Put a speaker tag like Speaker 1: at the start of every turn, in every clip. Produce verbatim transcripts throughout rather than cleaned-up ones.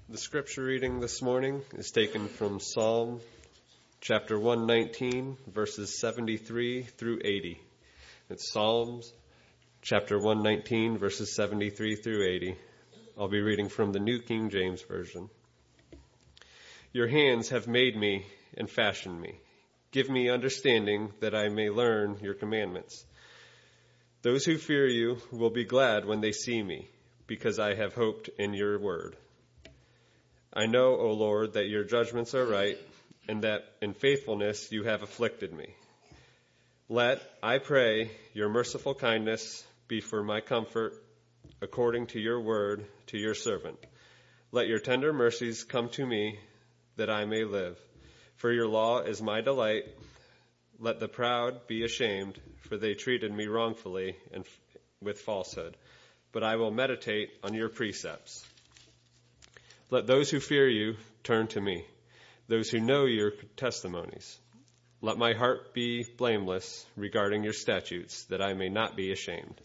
Speaker 1: The scripture reading this morning is taken from Psalm chapter one nineteen, verses seventy-three through eighty. It's Psalms chapter one nineteen, verses seventy-three through eighty. I'll be reading from the New King James Version. Your hands have made me and fashioned me. Give me understanding that I may learn your commandments. Those who fear you will be glad when they see me, because I have hoped in your word. I know, O Lord, that your judgments are right, and that in faithfulness you have afflicted me. Let, I pray, your merciful kindness be for my comfort, according to your word to your servant. Let your tender mercies come to me, that I may live. For your law is my delight. Let the proud be ashamed, for they treated me wrongfully and with falsehood. But I will meditate on your precepts. Let those who fear you turn to me, those who know your testimonies. Let my heart be blameless regarding your statutes, that I may not be ashamed.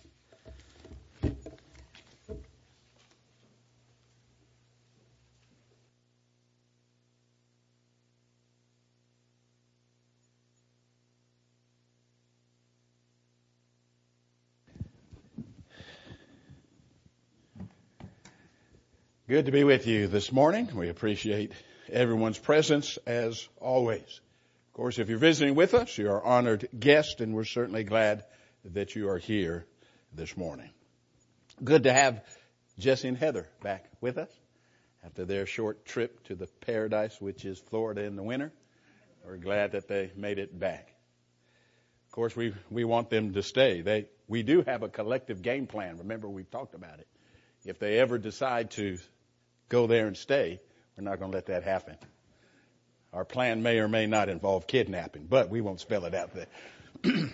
Speaker 2: Good to be with you this morning. We appreciate everyone's presence as always. Of course, if you're visiting with us, you're our honored guest, and we're certainly glad that you are here this morning. Good to have Jesse and Heather back with us after their short trip to the paradise, which is Florida in the winter. We're glad that they made it back. Of course, we, we want them to stay. They, we do have a collective game plan. Remember, we've talked about it. If they ever decide to go there and stay, we're not going to let that happen. Our plan may or may not involve kidnapping, but we won't spell it out there.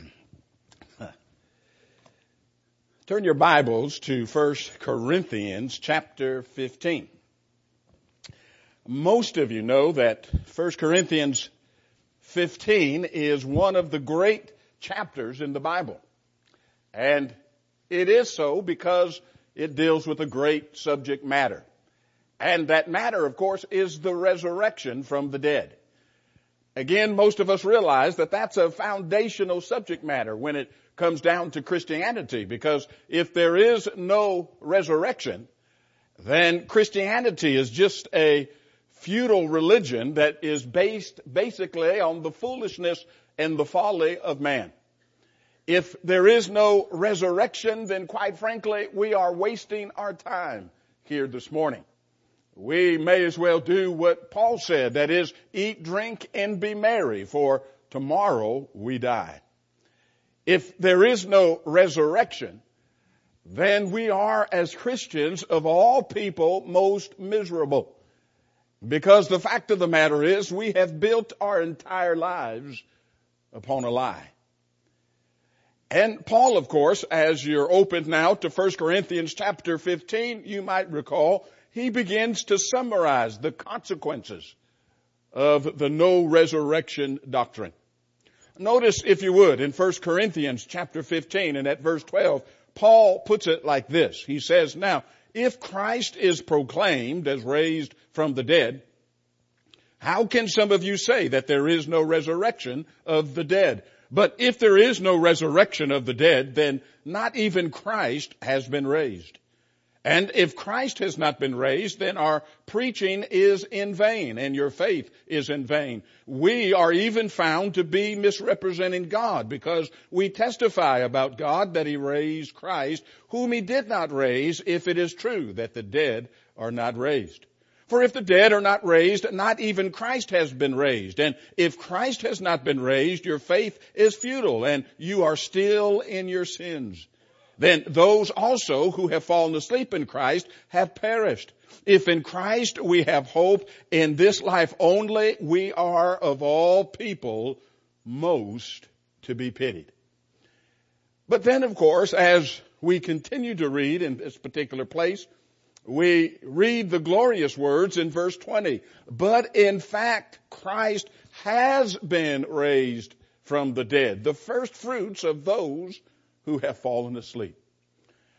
Speaker 2: Turn your Bibles to First Corinthians chapter fifteen. Most of you know that First Corinthians fifteen is one of the great chapters in the Bible. And it is so because it deals with a great subject matter. And that matter, of course, is the resurrection from the dead. Again, most of us realize that that's a foundational subject matter when it comes down to Christianity, because if there is no resurrection, then Christianity is just a futile religion that is based basically on the foolishness and the folly of man. If there is no resurrection, then quite frankly, we are wasting our time here this morning. We may as well do what Paul said, that is, eat, drink, and be merry, for tomorrow we die. If there is no resurrection, then we are, as Christians, of all people, most miserable. Because the fact of the matter is, we have built our entire lives upon a lie. And Paul, of course, as you're open now to First Corinthians chapter fifteen, you might recall, he begins to summarize the consequences of the no resurrection doctrine. Notice, if you would, in First Corinthians chapter fifteen and at verse twelve, Paul puts it like this. He says, now, if Christ is proclaimed as raised from the dead, how can some of you say that there is no resurrection of the dead? But if there is no resurrection of the dead, then not even Christ has been raised. And if Christ has not been raised, then our preaching is in vain and your faith is in vain. We are even found to be misrepresenting God, because we testify about God that he raised Christ, whom he did not raise, if it is true that the dead are not raised. For if the dead are not raised, not even Christ has been raised. And if Christ has not been raised, your faith is futile and you are still in your sins. Then those also who have fallen asleep in Christ have perished. If in Christ we have hope in this life only, we are of all people most to be pitied. But then, of course, as we continue to read in this particular place, we read the glorious words in verse twenty. But in fact, Christ has been raised from the dead, the first fruits of those who have fallen asleep.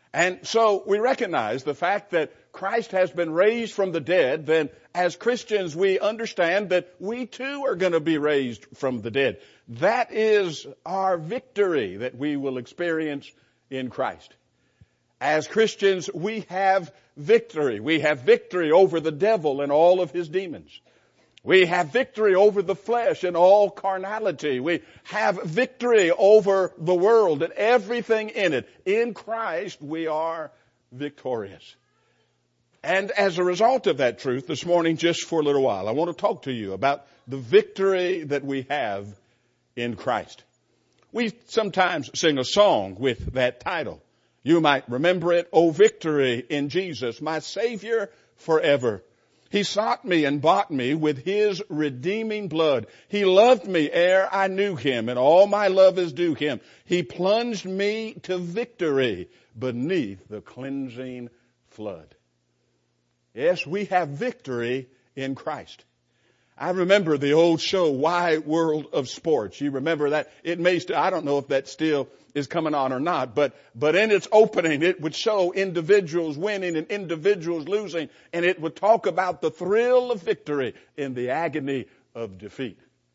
Speaker 2: And so we recognize the fact that Christ has been raised from the dead. Then as Christians, we understand that we too are going to be raised from the dead. That is our victory that we will experience in Christ. As Christians, we have victory. We have victory over the devil and all of his demons. We have victory over the flesh and all carnality. We have victory over the world and everything in it. In Christ, we are victorious. And as a result of that truth, this morning, just for a little while, I want to talk to you about the victory that we have in Christ. We sometimes sing a song with that title. You might remember it, "O victory in Jesus, my Savior forever. He sought me and bought me with His redeeming blood. He loved me ere I knew Him, and all my love is due Him. He plunged me to victory beneath the cleansing flood." Yes, we have victory in Christ. I remember the old show, Wide World of Sports. You remember that? It may still, I don't know if that still is coming on or not, but, but in its opening, it would show individuals winning and individuals losing, and it would talk about the thrill of victory in the agony of defeat.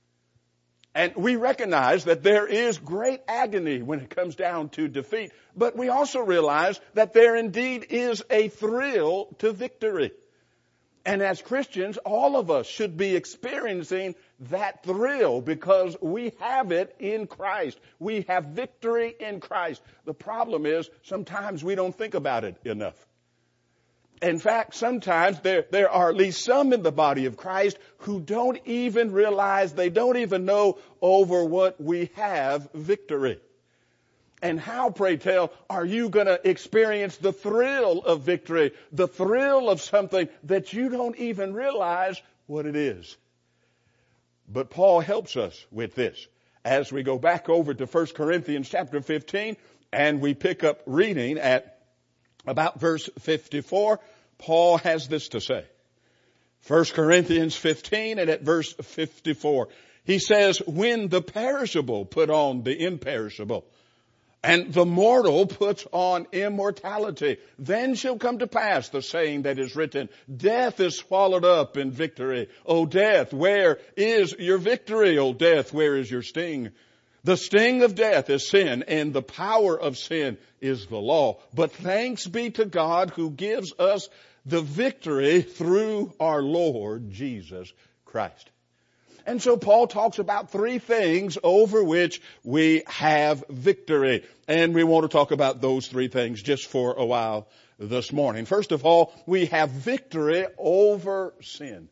Speaker 2: And we recognize that there is great agony when it comes down to defeat, but we also realize that there indeed is a thrill to victory. And as Christians, all of us should be experiencing that thrill because we have it in Christ. We have victory in Christ. The problem is sometimes we don't think about it enough. In fact, sometimes there, there are at least some in the body of Christ who don't even realize, they don't even know over what we have victory. And how, pray tell, are you going to experience the thrill of victory, the thrill of something that you don't even realize what it is? But Paul helps us with this as we go back over to First Corinthians chapter fifteen and we pick up reading at about verse fifty-four. Paul has this to say. First Corinthians fifteen and at verse fifty-four. He says, "When the perishable put on the imperishable, and the mortal puts on immortality, then shall come to pass the saying that is written, death is swallowed up in victory. O death, where is your victory? O death, where is your sting? The sting of death is sin, and the power of sin is the law. But thanks be to God who gives us the victory through our Lord Jesus Christ." And so Paul talks about three things over which we have victory. And we want to talk about those three things just for a while this morning. First of all, we have victory over sin.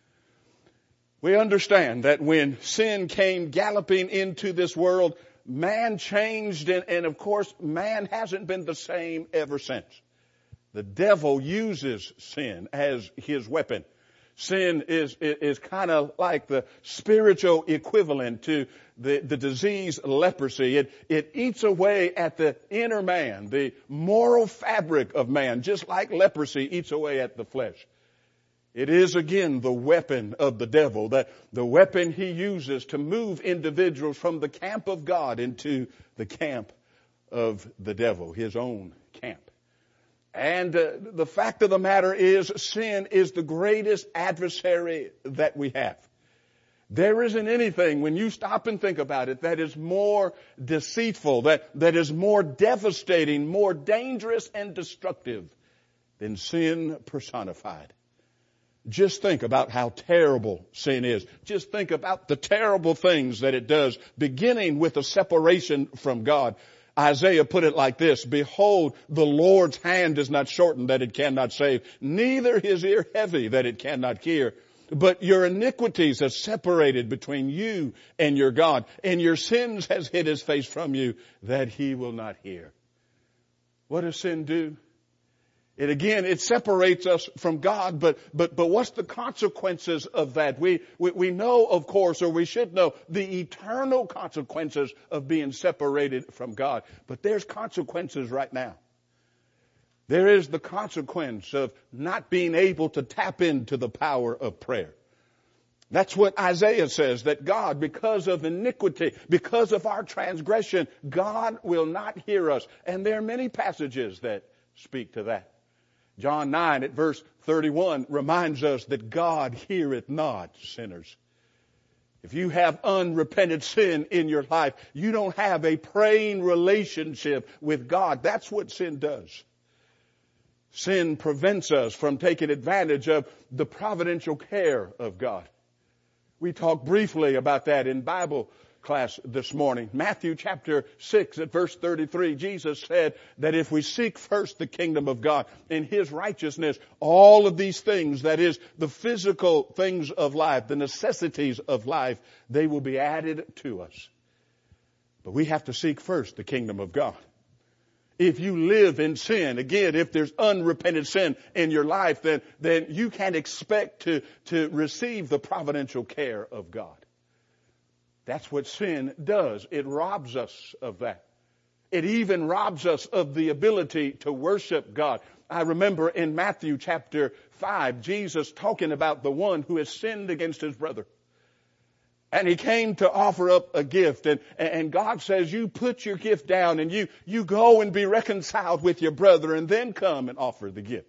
Speaker 2: We understand that when sin came galloping into this world, man changed, and, and of course, man hasn't been the same ever since. The devil uses sin as his weapon. Sin is, is, is kind of like the spiritual equivalent to the, the disease leprosy. It, it eats away at the inner man, the moral fabric of man, just like leprosy eats away at the flesh. It is again the weapon of the devil, that the weapon he uses to move individuals from the camp of God into the camp of the devil, his own camp. And uh, the fact of the matter is, sin is the greatest adversary that we have. There isn't anything, when you stop and think about it, that is more deceitful, that, that is more devastating, more dangerous and destructive than sin personified. Just think about how terrible sin is. Just think about the terrible things that it does, beginning with a separation from God. Isaiah put it like this, "Behold, the Lord's hand is not shortened that it cannot save, neither his ear heavy that it cannot hear. But your iniquities have separated between you and your God, and your sins has hid his face from you that he will not hear." What does sin do? It again, it separates us from God, but, but, but what's the consequences of that? We, we, we know, of course, or we should know, the eternal consequences of being separated from God. But there's consequences right now. There is the consequence of not being able to tap into the power of prayer. That's what Isaiah says, that God, because of iniquity, because of our transgression, God will not hear us. And there are many passages that speak to that. John nine at verse thirty-one reminds us that God heareth not sinners. If you have unrepented sin in your life, you don't have a praying relationship with God. That's what sin does. Sin prevents us from taking advantage of the providential care of God. We talked briefly about that in Bible class this morning. Matthew chapter six at verse thirty-three, Jesus said that if we seek first the kingdom of God and His righteousness, all of these things, that is the physical things of life, the necessities of life, they will be added to us. But we have to seek first the kingdom of God. If you live in sin, again, if there's unrepented sin in your life, then, then you can't expect to, to receive the providential care of God. That's what sin does. It robs us of that. It even robs us of the ability to worship God. I remember in Matthew chapter five, Jesus talking about the one who has sinned against his brother. And he came to offer up a gift. And, and God says, you put your gift down and you, you go and be reconciled with your brother and then come and offer the gift.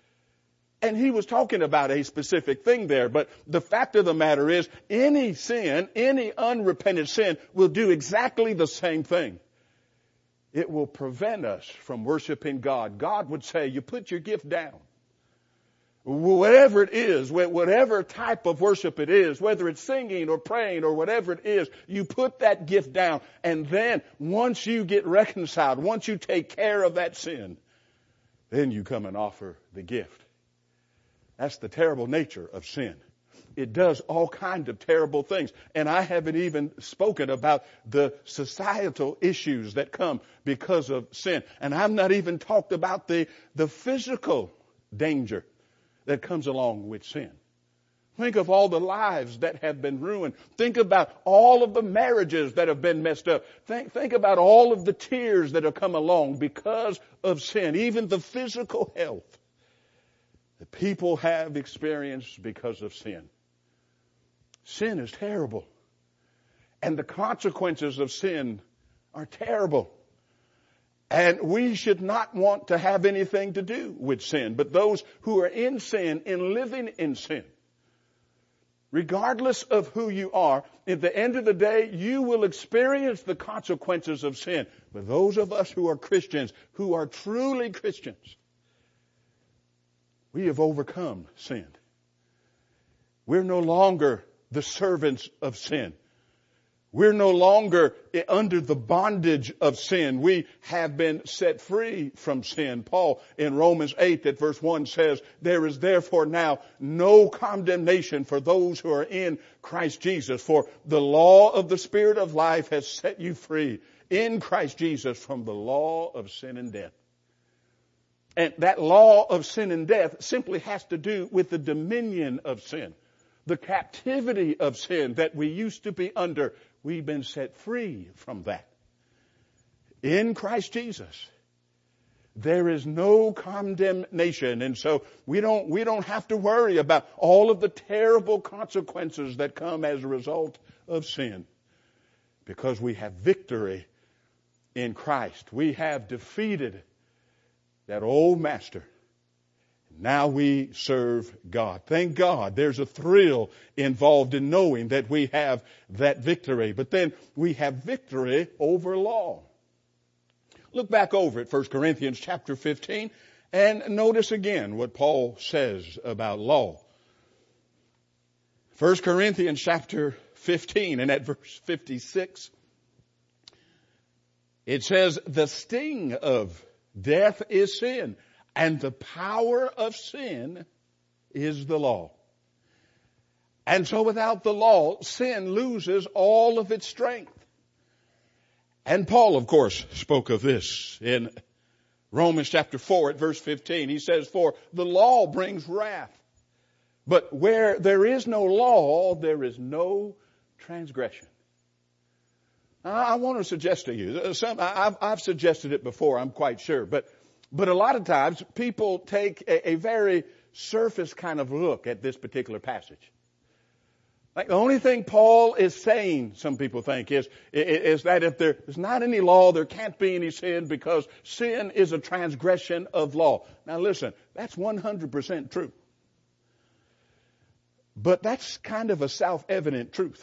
Speaker 2: And he was talking about a specific thing there. But the fact of the matter is, any sin, any unrepented sin will do exactly the same thing. It will prevent us from worshiping God. God would say, you put your gift down. Whatever it is, whatever type of worship it is, whether it's singing or praying or whatever it is, you put that gift down. And then once you get reconciled, once you take care of that sin, then you come and offer the gift. That's the terrible nature of sin. It does all kinds of terrible things. And I haven't even spoken about the societal issues that come because of sin. And I've not even talked about the, the physical danger that comes along with sin. Think of all the lives that have been ruined. Think about all of the marriages that have been messed up. Think, think about all of the tears that have come along because of sin, even the physical health that people have experienced because of sin. Sin is terrible. And the consequences of sin are terrible. And we should not want to have anything to do with sin. But those who are in sin, in living in sin, regardless of who you are, at the end of the day, you will experience the consequences of sin. But those of us who are Christians, who are truly Christians, we have overcome sin. We're no longer the servants of sin. We're no longer under the bondage of sin. We have been set free from sin. Paul in Romans eight at verse one says, there is therefore now no condemnation for those who are in Christ Jesus. For the law of the Spirit of life has set you free in Christ Jesus from the law of sin and death. And that law of sin and death simply has to do with the dominion of sin. The captivity of sin that we used to be under. We've been set free from that. In Christ Jesus, there is no condemnation. And so we don't, we don't have to worry about all of the terrible consequences that come as a result of sin. Because we have victory in Christ. We have defeated that old master. Now we serve God. Thank God there's a thrill involved in knowing that we have that victory. But then we have victory over law. Look back over at First Corinthians chapter fifteen and notice again what Paul says about law. First Corinthians chapter fifteen and at verse fifty-six, it says, the sting of death is sin, and the power of sin is the law. And so without the law, sin loses all of its strength. And Paul, of course, spoke of this in Romans chapter four at verse fifteen. He says, for the law brings wrath. But where there is no law, there is no transgression. I want to suggest to you, some, I've, I've suggested it before, I'm quite sure, but, but a lot of times people take a, a very surface kind of look at this particular passage. Like the only thing Paul is saying, some people think, is, is that if there is not any law, there can't be any sin because sin is a transgression of law. Now listen, that's one hundred percent true. But that's kind of a self-evident truth.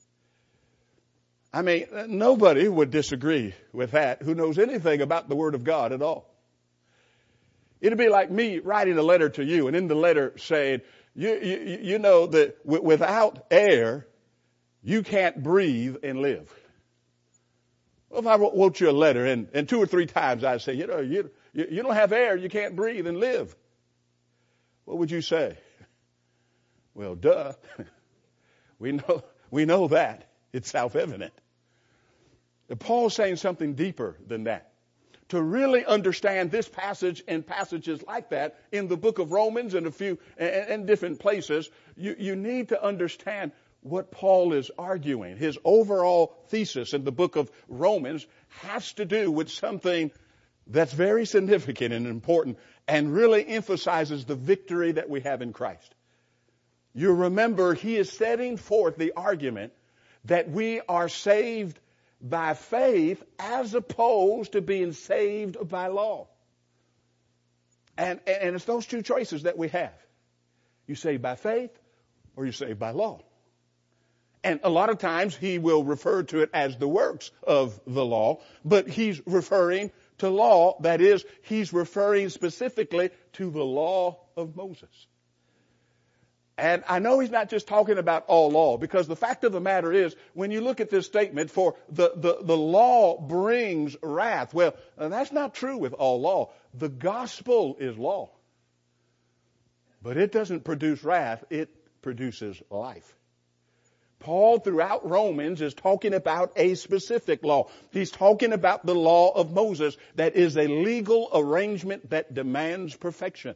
Speaker 2: I mean, nobody would disagree with that who knows anything about the Word of God at all. It'd be like me writing a letter to you and in the letter saying, you, you, you know that w- without air, you can't breathe and live. Well, if I wrote you a letter and, and two or three times I say, you know, you, you don't have air, you can't breathe and live. What would you say? Well, duh. we know, we know that. It's self-evident. Paul's saying something deeper than that. To really understand this passage and passages like that in the book of Romans and a few and, and different places, you, you need to understand what Paul is arguing. His overall thesis in the book of Romans has to do with something that's very significant and important and really emphasizes the victory that we have in Christ. You remember he is setting forth the argument that we are saved by faith as opposed to being saved by law. And, and it's those two choices that we have. You save by faith or you save by law. And a lot of times he will refer to it as the works of the law, but he's referring to law. That is, he's referring specifically to the law of Moses. And I know he's not just talking about all law, because the fact of the matter is, when you look at this statement, for the, the, the law brings wrath. Well, that's not true with all law. The gospel is law. But it doesn't produce wrath, it produces life. Paul, throughout Romans, is talking about a specific law. He's talking about the law of Moses, that is a legal arrangement that demands perfection.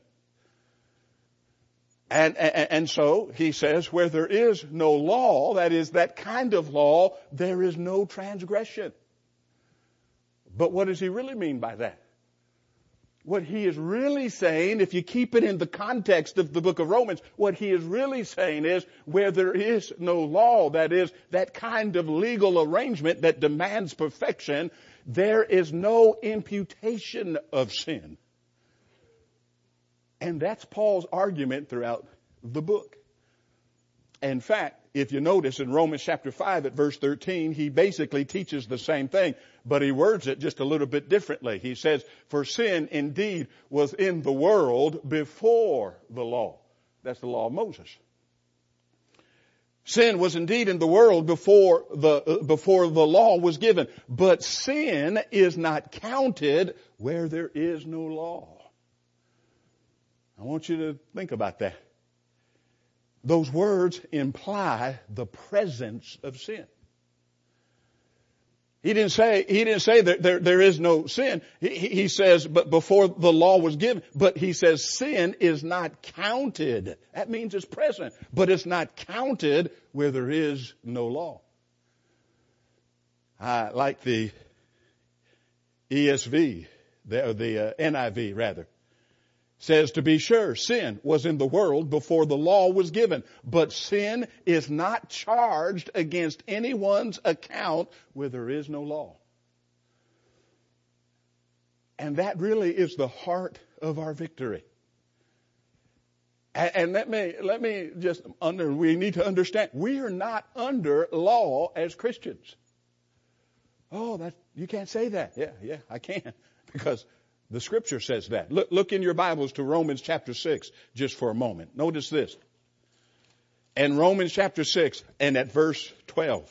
Speaker 2: And, and, and so he says, where there is no law, that is that kind of law, there is no transgression. But what does he really mean by that? What he is really saying, if you keep it in the context of the book of Romans, what he is really saying is, where there is no law, that is that kind of legal arrangement that demands perfection, there is no imputation of sin. And that's Paul's argument throughout the book. In fact, if you notice in Romans chapter five at verse thirteen, he basically teaches the same thing, but he words it just a little bit differently. He says, for sin indeed was in the world before the law. That's the law of Moses. Sin was indeed in the world before the, uh, before the law was given, but sin is not counted where there is no law. I want you to think about that. Those words imply the presence of sin. He didn't say, he didn't say that there, there is no sin. He, he says, but before the law was given, but he says sin is not counted. That means it's present, but it's not counted where there is no law. I like the E S V, the, the uh, N I V rather. Says, to be sure, sin was in the world before the law was given, but sin is not charged against anyone's account where there is no law. And that really is the heart of our victory. And, and let me, let me just under, we need to understand, we are not under law as Christians. Oh, that, you can't say that. Yeah, yeah, I can. Because the scripture says that. Look, look in your Bibles to Romans chapter six just for a moment. Notice this. In Romans chapter six and at verse twelve.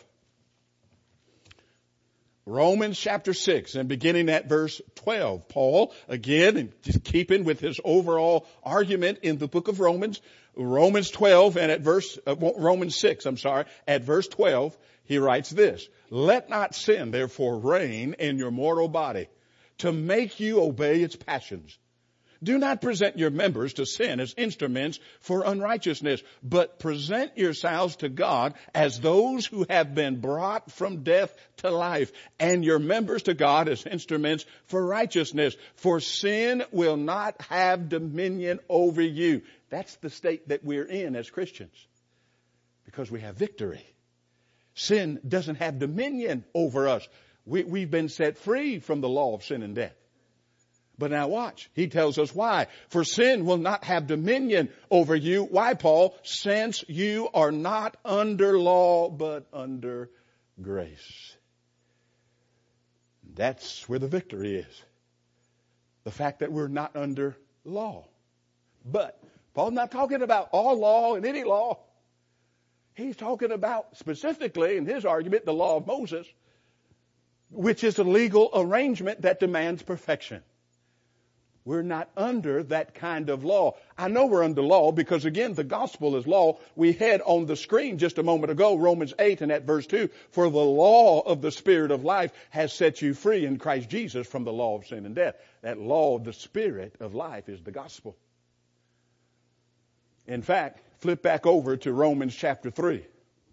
Speaker 2: Romans chapter six and beginning at verse twelve. Paul, again, and just keeping with his overall argument in the book of Romans, Romans twelve and at verse, uh, Romans six, I'm sorry, at verse twelve, he writes this. Let not sin therefore reign in your mortal body, to make you obey its passions. Do not present your members to sin as instruments for unrighteousness, but present yourselves to God as those who have been brought from death to life, and your members to God as instruments for righteousness. For sin will not have dominion over you. That's the state that we're in as Christians. Because we have victory. Sin doesn't have dominion over us. We, we've been set free from the law of sin and death. But now watch. He tells us why. For sin will not have dominion over you. Why, Paul? Since you are not under law, but under grace. That's where the victory is. The fact that we're not under law. But Paul's not talking about all law and any law. He's talking about specifically, in his argument, the law of Moses, which is a legal arrangement that demands perfection. We're not under that kind of law. I know we're under law because, again, the gospel is law. We had on the screen just a moment ago, Romans eight and at verse two, for the law of the Spirit of life has set you free in Christ Jesus from the law of sin and death. That law of the Spirit of life is the gospel. In fact, flip back over to Romans chapter three.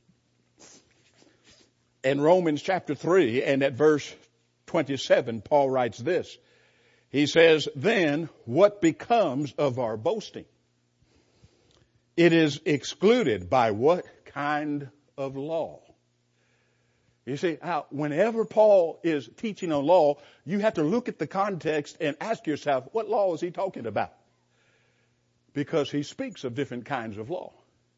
Speaker 2: In Romans chapter three and at verse twenty-seven, Paul writes this. He says, then what becomes of our boasting? It is excluded by what kind of law? You see, how whenever Paul is teaching on law, you have to look at the context and ask yourself, what law is he talking about? Because he speaks of different kinds of law.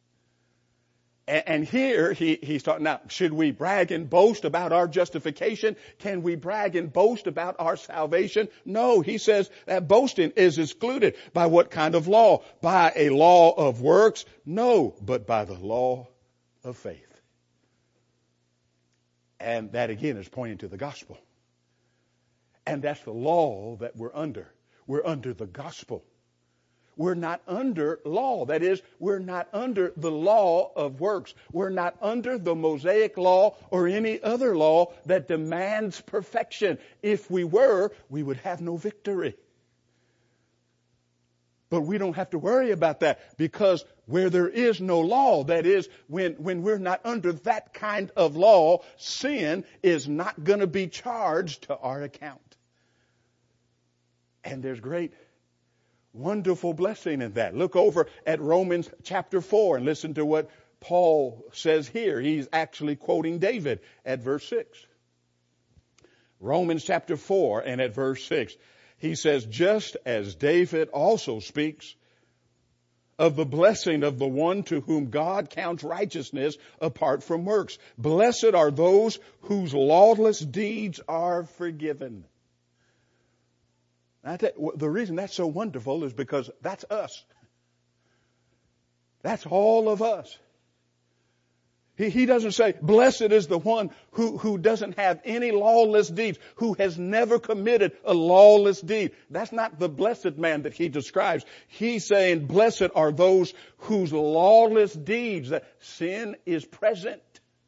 Speaker 2: And here he, he's talking, now, should we brag and boast about our justification? Can we brag and boast about our salvation? No, he says that boasting is excluded. By what kind of law? By a law of works? No, but by the law of faith. And that again is pointing to the gospel. And that's the law that we're under. We're under the gospel. We're not under law. That is, we're not under the law of works. We're not under the Mosaic law or any other law that demands perfection. If we were, we would have no victory. But we don't have to worry about that because where there is no law, that is, when, when we're not under that kind of law, sin is not going to be charged to our account. And there's great wonderful blessing in that. Look over at Romans chapter four and listen to what Paul says here. He's actually quoting David at verse six. Romans chapter four and at verse six. He says, just as David also speaks of the blessing of the one to whom God counts righteousness apart from works. Blessed are those whose lawless deeds are forgiven. Now, the reason that's so wonderful is because that's us. That's all of us. He, he doesn't say, blessed is the one who, who doesn't have any lawless deeds, who has never committed a lawless deed. That's not the blessed man that he describes. He's saying, blessed are those whose lawless deeds, that sin is present,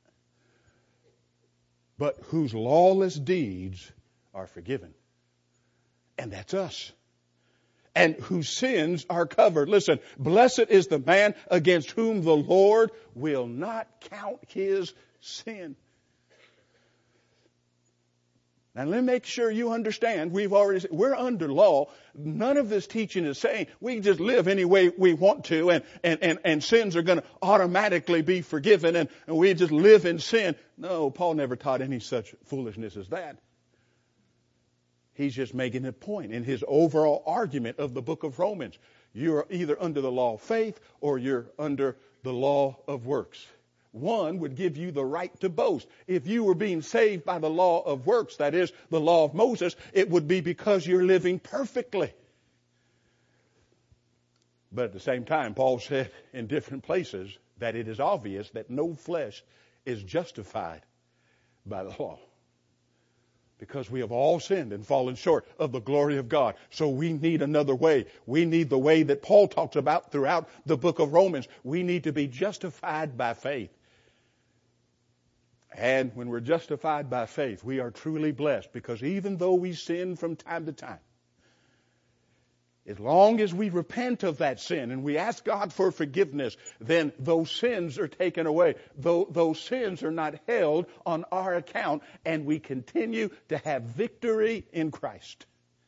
Speaker 2: but whose lawless deeds are forgiven. And that's us. And whose sins are covered. Listen, blessed is the man against whom the Lord will not count his sin. Now let me make sure you understand. We've already said, we're under law. None of this teaching is saying we can just live any way we want to and, and, and, and sins are going to automatically be forgiven and, and we just live in sin. No, Paul never taught any such foolishness as that. He's just making a point in his overall argument of the book of Romans. You're either under the law of faith or you're under the law of works. One would give you the right to boast. If you were being saved by the law of works, that is, the law of Moses, it would be because you're living perfectly. But at the same time, Paul said in different places that it is obvious that no flesh is justified by the law. Because we have all sinned and fallen short of the glory of God. So we need another way. We need the way that Paul talks about throughout the book of Romans. We need to be justified by faith. And when we're justified by faith, we are truly blessed. Because even though we sin from time to time, as long as we repent of that sin and we ask God for forgiveness, then those sins are taken away. Though those sins are not held on our account, and we continue to have victory in Christ.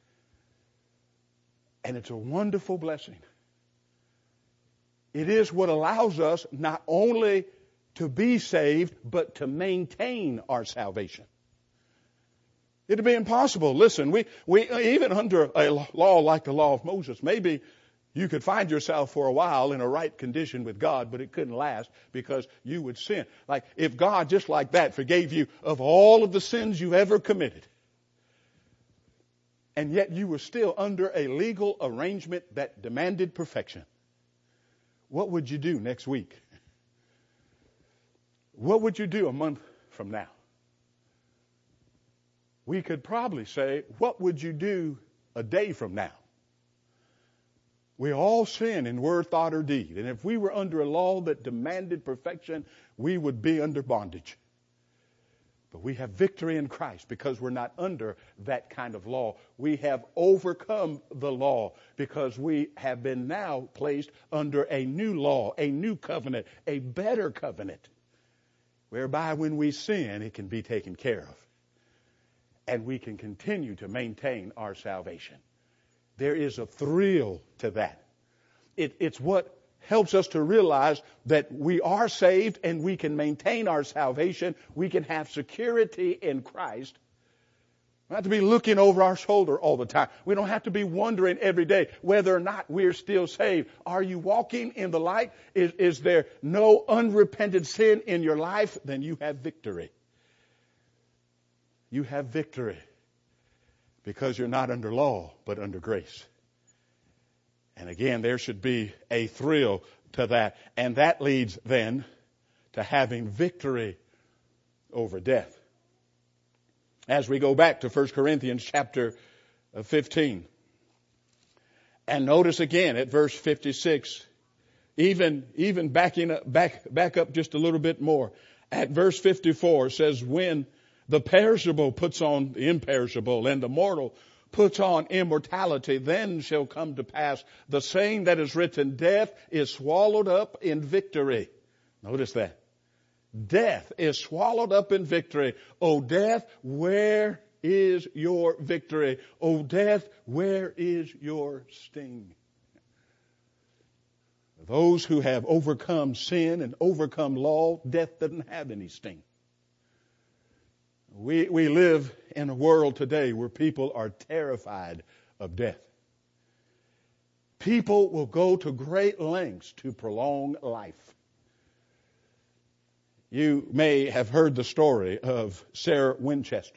Speaker 2: And it's a wonderful blessing. It is what allows us not only to be saved, but to maintain our salvation. It'd be impossible. Listen, we, we, even under a law like the law of Moses, maybe you could find yourself for a while in a right condition with God, but it couldn't last because you would sin. Like if God just like that forgave you of all of the sins you've ever committed, and yet you were still under a legal arrangement that demanded perfection, what would you do next week? What would you do a month from now? We could probably say, what would you do a day from now? We all sin in word, thought, or deed. And if we were under a law that demanded perfection, we would be under bondage. But we have victory in Christ because we're not under that kind of law. We have overcome the law because we have been now placed under a new law, a new covenant, a better covenant, whereby when we sin, it can be taken care of. And we can continue to maintain our salvation. There is a thrill to that. It, it's what helps us to realize that we are saved and we can maintain our salvation. We can have security in Christ. We don't have to be looking over our shoulder all the time. We don't have to be wondering every day whether or not we're still saved. Are you walking in the light? Is, is there no unrepented sin in your life? Then you have victory. You have victory because you're not under law, but under grace. And again, there should be a thrill to that. And that leads then to having victory over death. As we go back to First Corinthians chapter fifteen. And notice again at verse fifty-six, even, even backing up, back, back up just a little bit more. At verse fifty-four says, when the perishable puts on the imperishable, and the mortal puts on immortality, then shall come to pass the saying that is written, death is swallowed up in victory. Notice that. Death is swallowed up in victory. O death, where is your victory? O death, where is your sting? Those who have overcome sin and overcome law, death doesn't have any sting. We, we live in a world today where people are terrified of death. People will go to great lengths to prolong life. You may have heard the story of Sarah Winchester.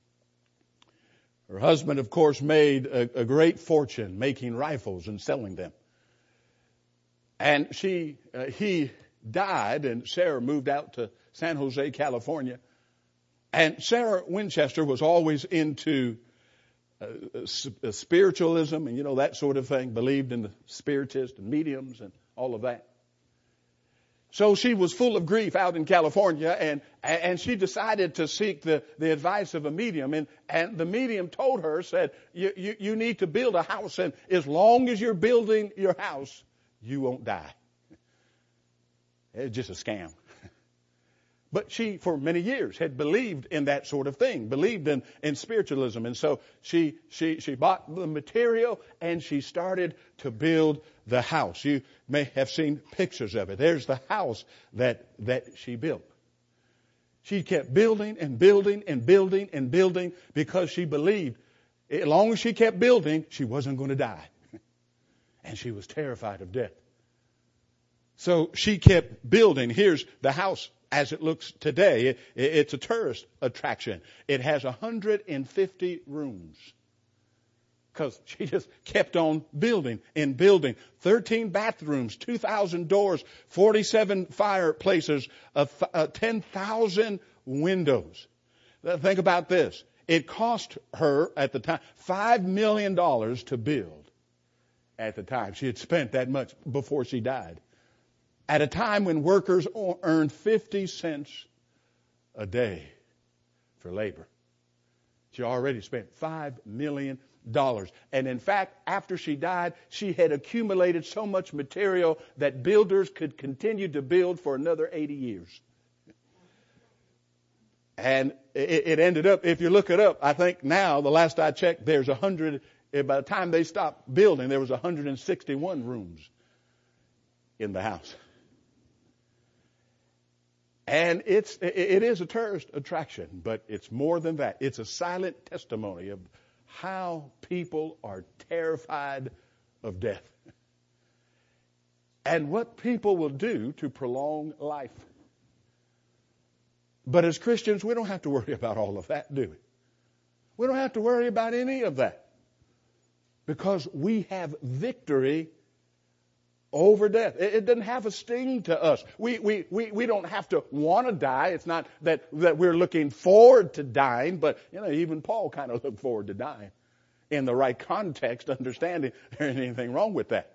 Speaker 2: Her husband, of course, made a, a great fortune making rifles and selling them. And she, uh, he died, and Sarah moved out to San Jose, California. And Sarah Winchester was always into uh, spiritualism and, you know, that sort of thing, believed in the spiritists and mediums and all of that. So she was full of grief out in California, and and she decided to seek the, the advice of a medium. And, and the medium told her, said, you, you, you need to build a house, and as long as you're building your house, you won't die. It's just a scam. But she, for many years, had believed in that sort of thing, believed in, in spiritualism. And so she, she, she bought the material and she started to build the house. You may have seen pictures of it. There's the house that, that she built. She kept building and building and building and building because she believed as long as she kept building, she wasn't going to die. And she was terrified of death. So she kept building. Here's the house as it looks today. It, it's a tourist attraction. It has one hundred fifty rooms. Because she just kept on building and building. thirteen bathrooms, two thousand doors, forty-seven fireplaces, uh, uh, ten thousand windows. Think about this. It cost her at the time five million dollars to build. At the time. She had spent that much before she died. At a time when workers earned fifty cents a day for labor. She already spent five million dollars. And in fact, after she died, she had accumulated so much material that builders could continue to build for another eighty years. And it, it ended up, if you look it up, I think now, the last I checked, there's a hundred, by the time they stopped building, there was one hundred sixty-one rooms in the house. And it's, it is a tourist attraction, but it's more than that. It's a silent testimony of how people are terrified of death and what people will do to prolong life. But as Christians, we don't have to worry about all of that, do we? We don't have to worry about any of that because we have victory over death. It, it doesn't have a sting to us. We, we, we, we don't have to want to die. It's not that, that we're looking forward to dying, but you know, even Paul kind of looked forward to dying in the right context, understanding there ain't anything wrong with that.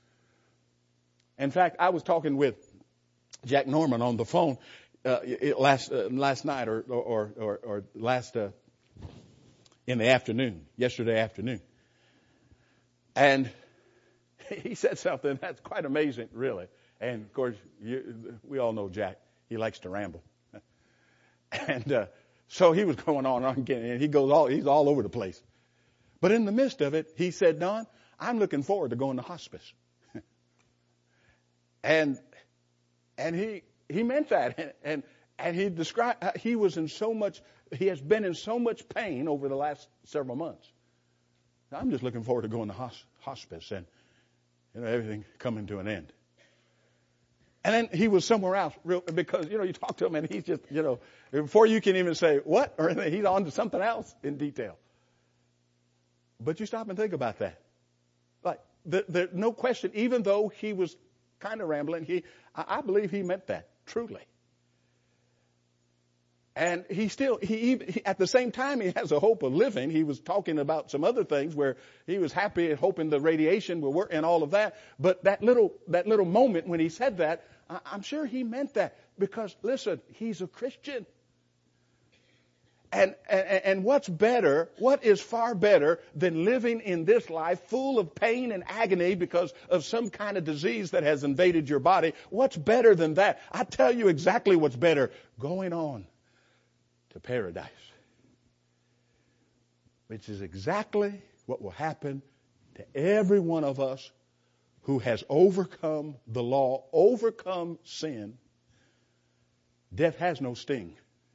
Speaker 2: In fact, I was talking with Jack Norman on the phone uh, last uh, last night or or or, or last uh, in the afternoon, yesterday afternoon, and he said something that's quite amazing, really. And of course, you, we all know Jack; he likes to ramble, and uh, so he was going on and on again, and he goes all he's all over the place. But in the midst of it, he said, "Don, I'm looking forward to going to hospice." And, and he, he meant that. And, and, and he described, he was in so much, he has been in so much pain over the last several months. Now, I'm just looking forward to going to hos, hospice and, you know, everything coming to an end. And then he was somewhere else real, because, you know, you talk to him and he's just, you know, before you can even say what or anything, he's on to something else in detail. But you stop and think about that. Like, the, the, no question, even though he was kind of rambling, he, I believe he meant that, truly. And he still, he, he, at the same time, he has a hope of living. He was talking about some other things where he was happy and hoping the radiation will work and all of that. But that little, that little moment when he said that, I, I'm sure he meant that because, listen, he's a Christian. And, and, and what's better, what is far better than living in this life full of pain and agony because of some kind of disease that has invaded your body? What's better than that? I tell you exactly what's better. Going on to paradise. Which is exactly what will happen to every one of us who has overcome the law, overcome sin. Death has no sting.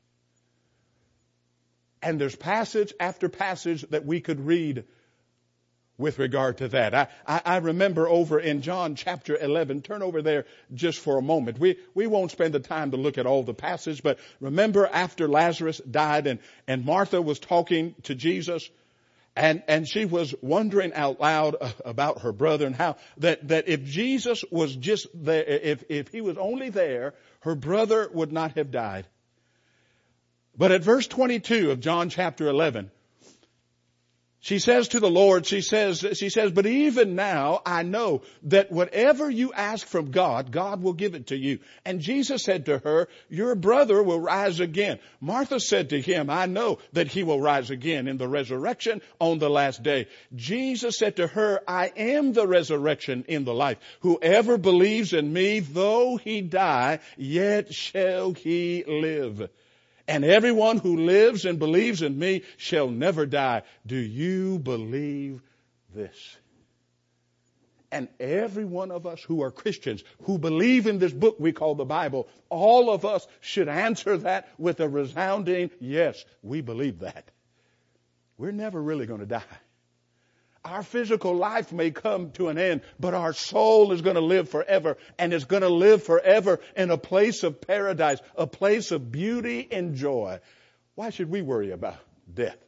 Speaker 2: And there's passage after passage that we could read with regard to that. I, I, I remember over in John chapter eleven, turn over there just for a moment. We, we won't spend the time to look at all the passage, but remember after Lazarus died and, and Martha was talking to Jesus and, and she was wondering out loud about her brother and how that, that if Jesus was just there, if, if he was only there, her brother would not have died. But at verse twenty-two of John chapter eleven, she says to the Lord, she says, she says, but even now I know that whatever you ask from God, God will give it to you. And Jesus said to her, your brother will rise again. Martha said to him, I know that he will rise again in the resurrection on the last day. Jesus said to her, I am the resurrection in the life. Whoever believes in me, though he die, yet shall he live. And everyone who lives and believes in me shall never die. Do you believe this? And every one of us who are Christians, who believe in this book we call the Bible, all of us should answer that with a resounding, yes, we believe that. We're never really going to die. Our physical life may come to an end, but our soul is going to live forever, and it's going to live forever in a place of paradise, a place of beauty and joy. Why should we worry about death?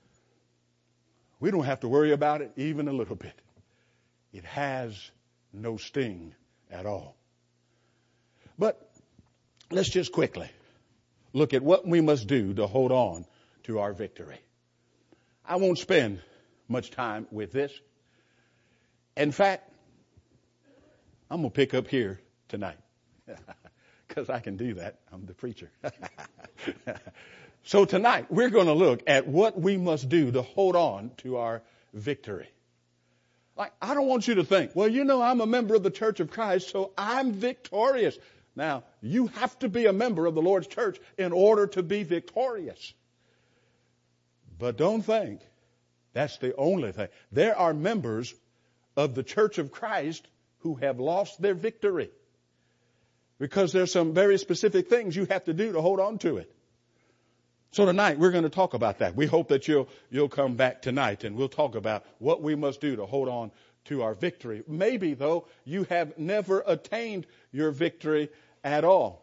Speaker 2: We don't have to worry about it even a little bit. It has no sting at all. But let's just quickly look at what we must do to hold on to our victory. I won't spend much time with this. In fact, I'm going to pick up here tonight because I can do that. I'm the preacher. So tonight we're going to look at what we must do to hold on to our victory. Like, I don't want you to think, well, you know, I'm a member of the Church of Christ, so I'm victorious. Now, you have to be a member of the Lord's church in order to be victorious. But don't think that's the only thing. There are members of the Church of Christ who have lost their victory. Because there's some very specific things you have to do to hold on to it. So tonight we're going to talk about that. We hope that you'll, you'll come back tonight and we'll talk about what we must do to hold on to our victory. Maybe though you have never attained your victory at all.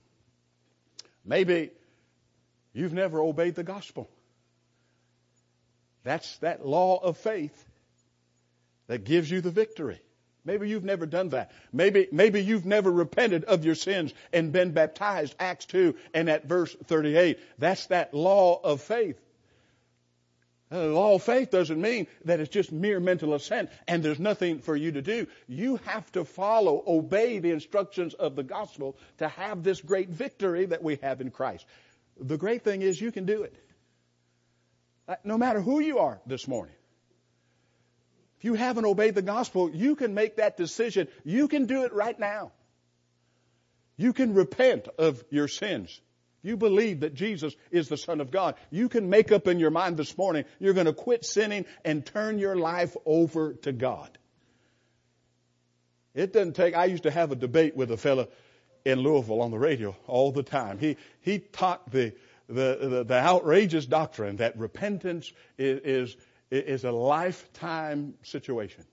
Speaker 2: Maybe you've never obeyed the gospel. That's that law of faith that gives you the victory. Maybe you've never done that. Maybe, maybe you've never repented of your sins and been baptized, Acts two and at verse thirty-eight. That's that law of faith. The law of faith doesn't mean that it's just mere mental assent and there's nothing for you to do. You have to follow, obey the instructions of the gospel to have this great victory that we have in Christ. The great thing is you can do it. No matter who you are this morning. If you haven't obeyed the gospel, you can make that decision. You can do it right now. You can repent of your sins. You believe that Jesus is the Son of God. You can make up in your mind this morning, you're going to quit sinning and turn your life over to God. It doesn't take, I used to have a debate with a fella in Louisville on the radio all the time. He, he taught the, the, the, the outrageous doctrine that repentance is, is is a lifetime situation.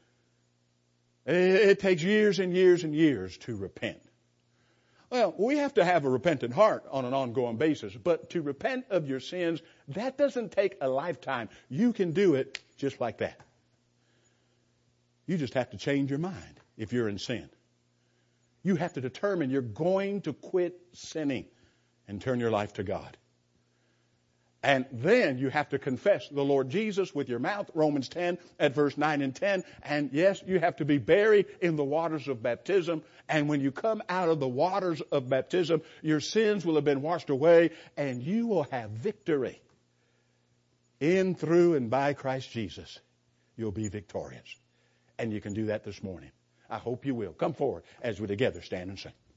Speaker 2: It takes years and years and years to repent. Well, we have to have a repentant heart on an ongoing basis, but to repent of your sins, that doesn't take a lifetime. You can do it just like that. You just have to change your mind if you're in sin. You have to determine you're going to quit sinning and turn your life to God. And then you have to confess the Lord Jesus with your mouth, Romans ten at verse nine and ten. And yes, you have to be buried in the waters of baptism. And when you come out of the waters of baptism, your sins will have been washed away and you will have victory. In, through, and by Christ Jesus, you'll be victorious. And you can do that this morning. I hope you will. Come forward as we together stand and sing.